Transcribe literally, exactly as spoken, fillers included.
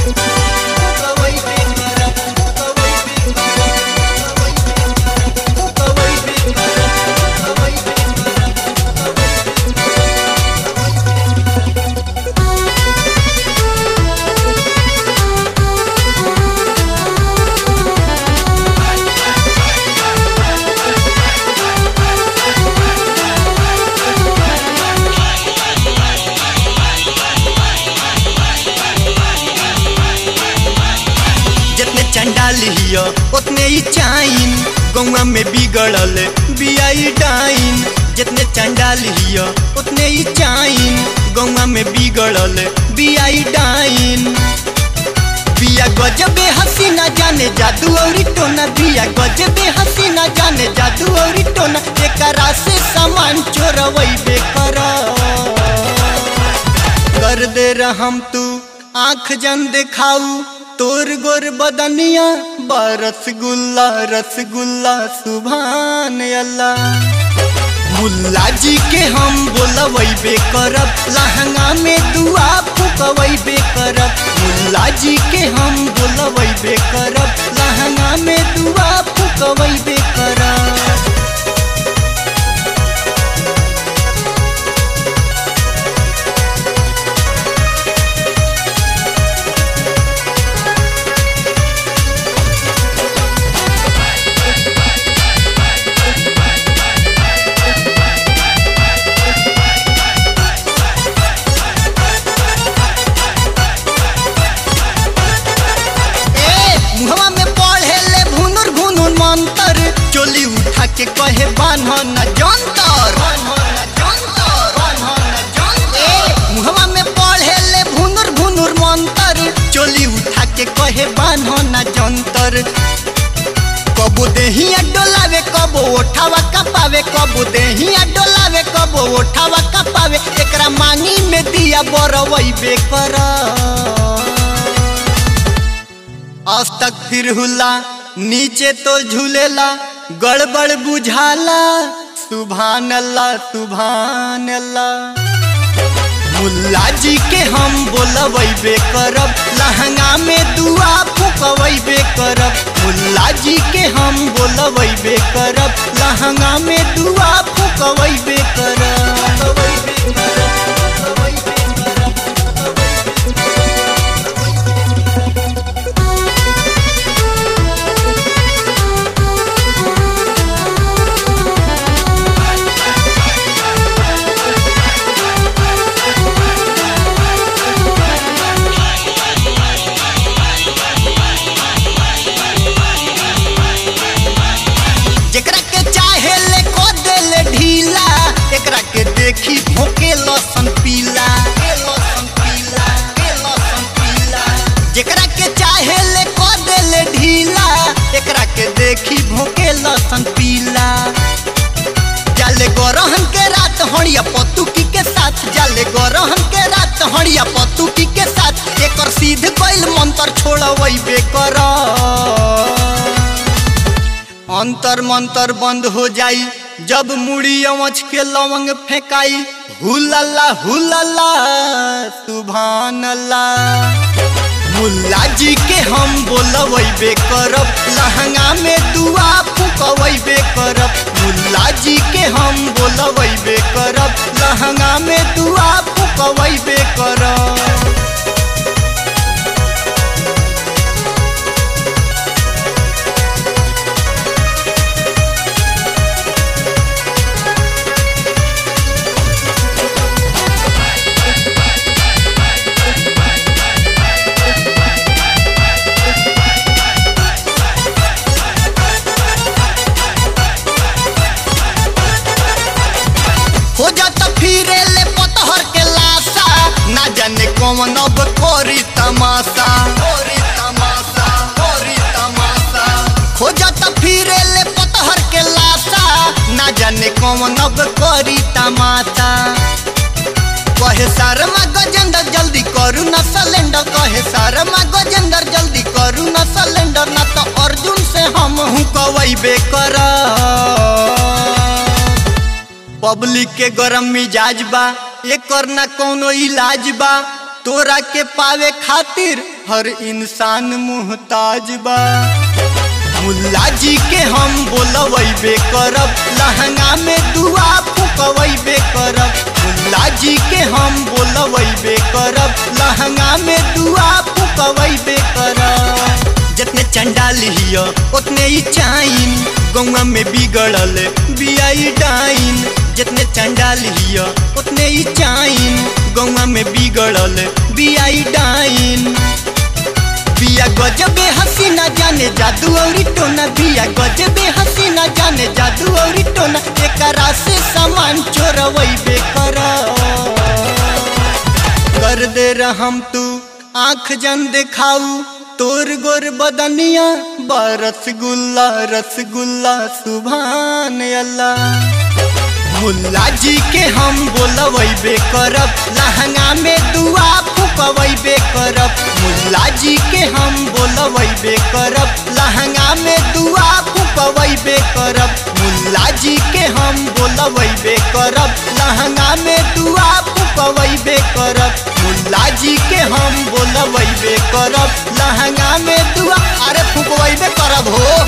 चंडालिया उतने ही चाइन गौवा में बिगड़ल बियाई डाइन। जितने चंडालिया उतने ही चाइन गौवा में बिगड़ल बियाई डाइन। बिया गजबे हसीना जाने जादू और टोना, बिया गजबे हसीना जाने जादू और टोना। एकरा से सामान चोरवैबे कर कर दे रहम तू आँख जन देखाऊ तोर गोर बदनिया बा रसगुल्ला रसगुल्ला सुभान अल्लाह। मुल्ला जी के हम बोलवैबे करब लहंगा में दुआ फूकवैबे करब। मुल्ला जी के हम बोलवैबे करब लहंगा में दुआ फूकवैबे करब। मुहवा में पढ़े ले भुनुर भुनुर मंतर, चोली उठा के कहे बान्ह न जंतर। मुहवा में पढ़े ले भुनुर भुनुर मंतर, चोली उठा के कहे बान्ह न जंतर। कबो देहिया डोलावे कबो ओठावा कपावे, कबो देहिया डोलावे कबो ओठावा कपावे। एकरा मांगी में दिया बरवैबे कर। आज तक फिर हुला नीचे तो झूलेला गड़बड़ बुझाला सुभान अल्लाह सुभान अल्लाह। मुल्ला जी के हम बोलवैबे करब लहंगा में दुआ फूकवैबे करब। मुल्ला जी के हम बोलवैबे करब लहंगा में दुआ फूकवैबे करब। एकरा के देखी भोके लसन पीला, जेकरा के चाहे ले को देले ढीला। एकरा के देखी भोके लसन पीला। जाले गोरहन के रात हड़िया पतुकी के साथ, जाले गोरहन के रात हड़िया पतुकी के साथ। एकर सीध गइल मंत्र छोड़वैबे कर। अंतर मंतर बंद हो जाई जब मुड़ी अवच के लवंग फेंकाई। हुलल्ला हुलल्ला सुभान अल्लाह। मुल्ला जी के हम बोलवैबे करब लहंगा में दुआ फूकवैबे करब। मुल्ला जी के हम बोलवैबे करब लहंगा में दुआ फूकवैबे करब। हो जाता फिरे ले पतहर के लाशा, ना जाने कौन अब कोरी तमाशा कोरी तमाशा कोरी तमाशा। हो जाता फिरे ले पतहर के लाशा, ना जाने कौन अब कोरी तमाशा। कहे शर्मा गजेंद्र जल्दी करू ना सिलेंडर, कहे शर्मा गजेंद्र जल्दी करू ना सिलेंडर। ना तो अर्जुन से हम हुकवैबे कर। पब्लिक के गरम मिजाज बा एकर ना कोनो इलाज बा। तोरा के पावे खातिर हर इंसान मुहताज बा। मुल्ला जी के हम बोलबे करब, लहंगा में दुआ फुकबे करब। मुल्ला जी के हम बोलबे करब, लहंगा में दुआ फुकबे करब। जितने चंडाल हिया उतने ही चाइन, गौवा में बिगड़ल बियाई डाइन। जितने चंडाल हिया उतने ही चाइन, गौवा में बिगड़ल बियाई डाइन। बिया गजबे हसीना जाने जादू और टोना, बिया गजबे हसीना जाने जादू और टोना। एकरा से सामान चोरवैबे कर कर दे रहम तू आँख जन देखाऊ। तोर गोर बदनिया बा रसगुल्ला रसगुल्ला सुभान अल्लाह। मुल्ला जी के हम बोलबे करब, लहंगा में दुआ फुकबे करब। मुल्ला जी के हम बोलबे करब, लहंगा में दुआ फुकबे करब। मुल्ला जी के हम बोलबे करब, लहंगा में दुआ फुकबे करब। मुल्ला जी के हम बोलबे करब, लहंगा में दुआ अरे फुकबे करब हो।